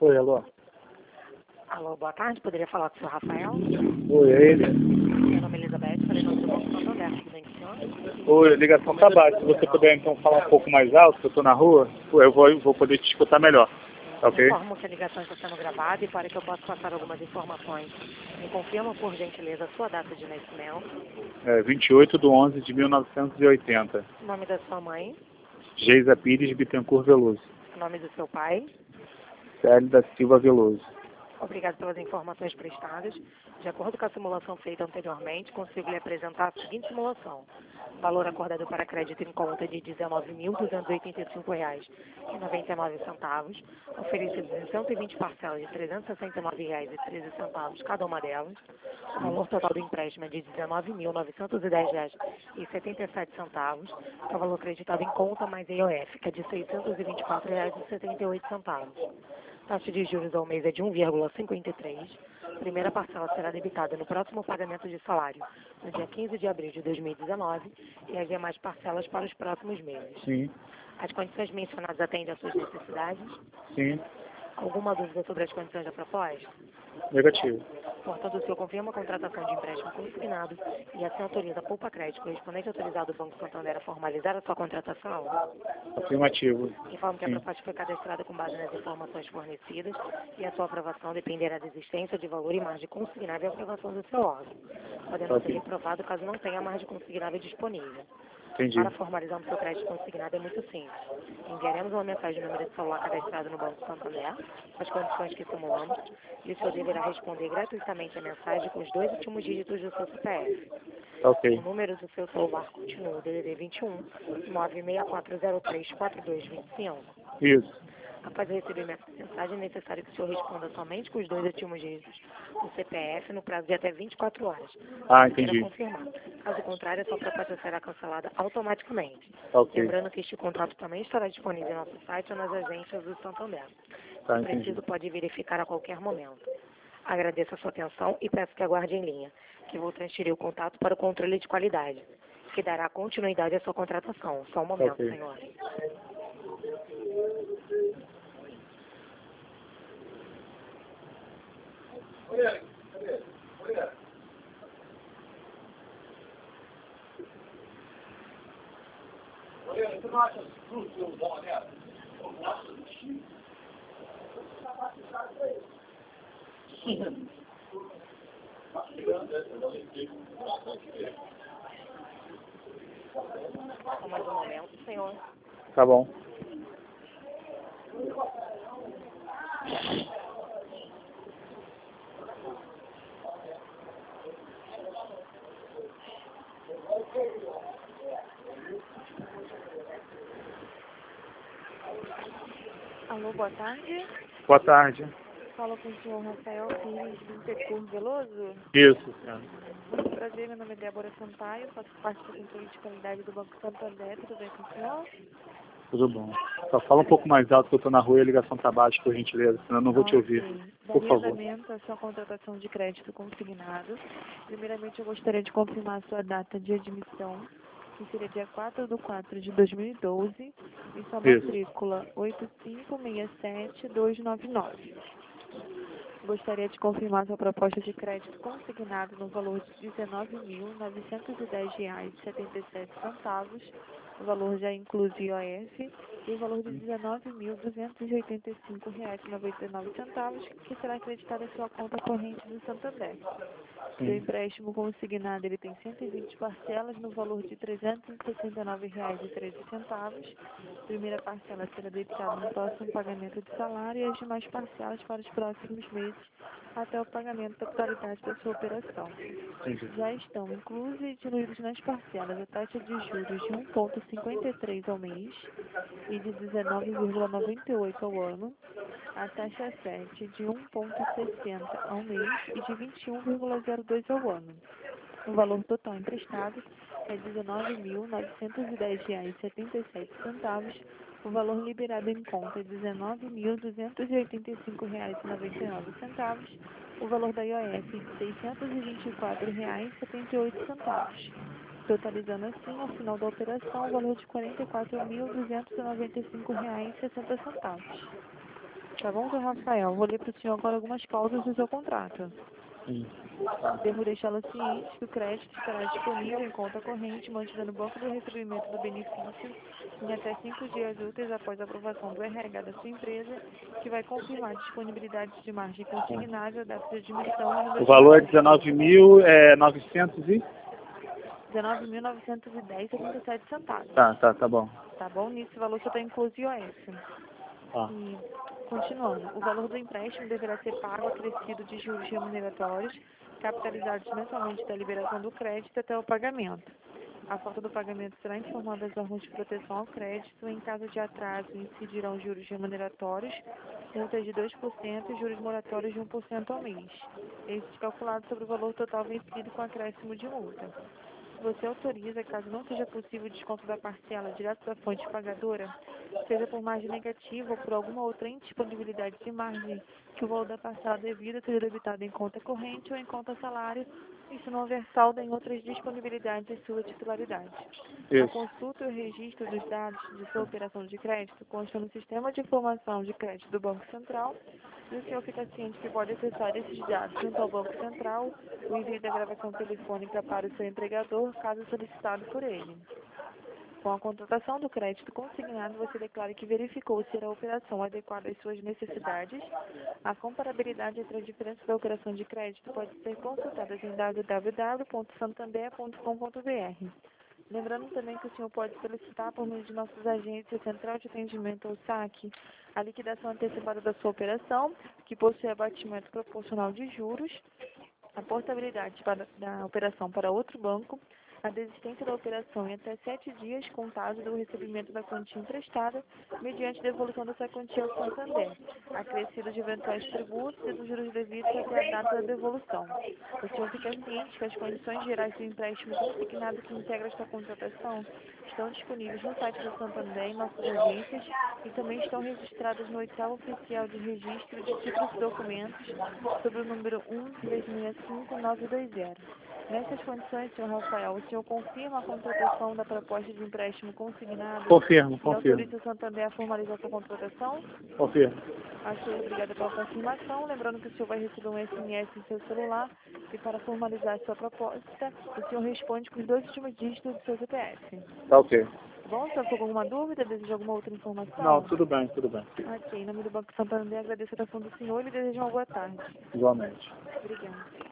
Oi, alô. Alô, boa tarde. Poderia falar com o senhor Rafael? Oi, é ele? Meu nome é Elizabeth, falei no Banco Santander, tudo bem, senhor? Oi, ligação tá baixa. Se você puder então falar um pouco mais alto, que eu tô na rua, eu vou poder te escutar melhor. Tá ok? Informo que a ligação está sendo gravada e para que eu possa passar algumas informações. Me confirma, por gentileza, a sua data de nascimento, É 28/11/1980. o nome da sua mãe, Geisa Pires Bittencourt Veloso. o nome do seu pai. Célio da Silva Veloso. Obrigado pelas informações prestadas. De acordo com a simulação feita anteriormente, consigo lhe apresentar a seguinte simulação. Valor acordado para crédito em conta de R$ 19.285,99, oferecidos em 120 parcelas de R$ 369,13 cada uma delas. O valor total do empréstimo é de R$ 19.910,77, que é o valor acreditado em conta mais IOF, que é de R$ 624,78. Taxa de juros ao mês é de 1,53. Primeira parcela será debitada no próximo pagamento de salário, no dia 15 de abril de 2019, e as demais parcelas para os próximos meses. Sim, As condições mencionadas atendem às suas necessidades? sim. Alguma dúvida sobre as condições da proposta? Negativo. Portanto, o senhor confirma a contratação de empréstimo consignado e assim autoriza a Poupa Crédito, correspondente autorizado do Banco Santander, a formalizar a sua contratação? Afirmativo. Informo que a Sim. proposta foi cadastrada com base nas informações fornecidas e a sua aprovação dependerá da existência de valor e margem consignável e aprovação do seu órgão, podendo ser Ok. reprovado caso não tenha margem consignável disponível. Entendi. Para formalizarmos seu crédito consignado é muito simples. Enviaremos uma mensagem no número de celular cadastrado no Banco Santander, com as condições que simulamos, e o senhor deverá responder gratuitamente a mensagem com os 2 últimos dígitos do seu CPF. Ok. O número do seu celular continua o DDD 21 964034225. Isso. Após receber minha mensagem, é necessário que o senhor responda somente com os 2 últimos dígitos do CPF no prazo de até 24 horas. Ah, Se queira entendi. confirmar. Caso contrário, a sua proposta será cancelada automaticamente. Ok. Lembrando que este contrato também estará disponível em nosso site ou nas agências do Santander. Tá, Se entendi. preciso, pode verificar a qualquer momento. Agradeço a sua atenção e peço que aguarde em linha, que vou transferir o contato para o controle de qualidade, que dará continuidade à sua contratação. Só um momento, Ok. senhor. Só mais um momento, senhor. Tá bom. Alô, boa tarde. Boa tarde. Falo com o senhor Rafael Pires Bittencourt Veloso. Isso, senhora. Muito prazer, meu nome é Débora Sampaio, faço parte do controle de qualidade do Banco Santander. Tudo bem com o senhor? Tudo bom. Só fala um pouco mais alto que eu tô na rua e a ligação tá baixa, por gentileza, senão eu não vou te ouvir. Ok. Por Daria favor. andamento à sua contratação de crédito consignado. Primeiramente, eu gostaria de confirmar a sua data de admissão, que seria dia 4/4/2012, e sua Isso. matrícula 8567299. Gostaria de confirmar sua proposta de crédito consignado no valor de R$ 19.910,77. O valor já inclui IOF e o valor de R$ 19.285,99, que será acreditado em sua conta corrente do Santander. Seu Sim. empréstimo consignado ele tem 120 parcelas no valor de R$ 369,13. Primeira parcela será debitada no próximo pagamento de salário e as demais parcelas para os próximos meses até o pagamento da totalidade da sua operação. Entendi. Já estão inclusos e diluídos nas parcelas a taxa de juros de 1,53 ao mês e de 19,98 ao ano, a taxa 7 de 1,60 ao mês e de 21,02 ao ano. O valor total emprestado é R$ 19.910,77. O valor liberado em conta é R$ 19.285,99. O valor da IOF de R$ 624,78. Totalizando assim, ao final da operação, o valor de R$ 44.295,60. Tá bom, senhor Rafael? Vou ler para o senhor agora algumas cláusulas do seu contrato. Sim. Devo deixá-la ciente que o crédito estará disponível em conta corrente mantida no banco do recebimento do benefício em até 5 dias úteis após a aprovação do RH da sua empresa, que vai confirmar a disponibilidade de margem consignável da sua admissão no O valor é 19.900 e... 19.910,77 centavos. Tá bom. Tá bom? Nisso, o valor só está incluso IOF. Tá. E, continuando, o valor do empréstimo deverá ser pago acrescido de juros remuneratórios, capitalizados mensalmente da liberação do crédito até o pagamento. A falta do pagamento será informada aos órgãos de proteção ao crédito. Em caso de atraso, incidirão juros remuneratórios, multas de 2% e juros moratórios de 1% ao mês. Estes calculados sobre o valor total vencido com acréscimo de multa. Você autoriza, caso não seja possível o desconto da parcela direto da fonte pagadora, seja por margem negativa ou por alguma outra indisponibilidade de margem, que o valor da parcela devida seja debitado em conta corrente ou em conta salário, e se não houver saldo em outras disponibilidades de sua titularidade. A Isso. consulta e o registro dos dados de sua operação de crédito constam no Sistema de Informação de Crédito do Banco Central, e o senhor fica ciente que pode acessar esses dados junto ao Banco Central, o envio da gravação telefônica para o seu empregador, caso solicitado por ele. Com a contratação do crédito consignado, você declara que verificou ser a operação adequada às suas necessidades. A comparabilidade entre a diferença da operação de crédito pode ser consultada em www.santander.com.br. Lembrando também que o senhor pode solicitar por meio de nossas agências Central de Atendimento ou SAC a liquidação antecipada da sua operação, que possui abatimento proporcional de juros, a portabilidade da operação para outro banco, a desistência da operação em até 7 dias, contados do recebimento da quantia emprestada, mediante devolução dessa quantia ao Santander, acrescido de eventuais tributos e dos juros devidos até a data da devolução. O senhor fica ciente que as condições gerais do empréstimo consignado que integra esta contratação estão disponíveis no site do Santander em nossas agências e também estão registradas no oitavo oficial de registro de títulos e documentos sobre o número 1265920. Nessas condições, senhor Rafael, o senhor confirma a contratação da proposta de empréstimo consignado? Confirmo. E autoriza o Santander a formalizar sua contratação? Confirmo. A senhora obrigada pela confirmação. Lembrando que o senhor vai receber um SMS em seu celular e para formalizar a sua proposta, o senhor responde com os 2 últimos dígitos do seu CPF. Tá ok. Bom, o senhor ficou com alguma dúvida? Deseja alguma outra informação? Não, tudo bem. Ok, em nome do Banco Santander, agradeço a atenção do senhor e lhe desejo uma boa tarde. Igualmente. Obrigada.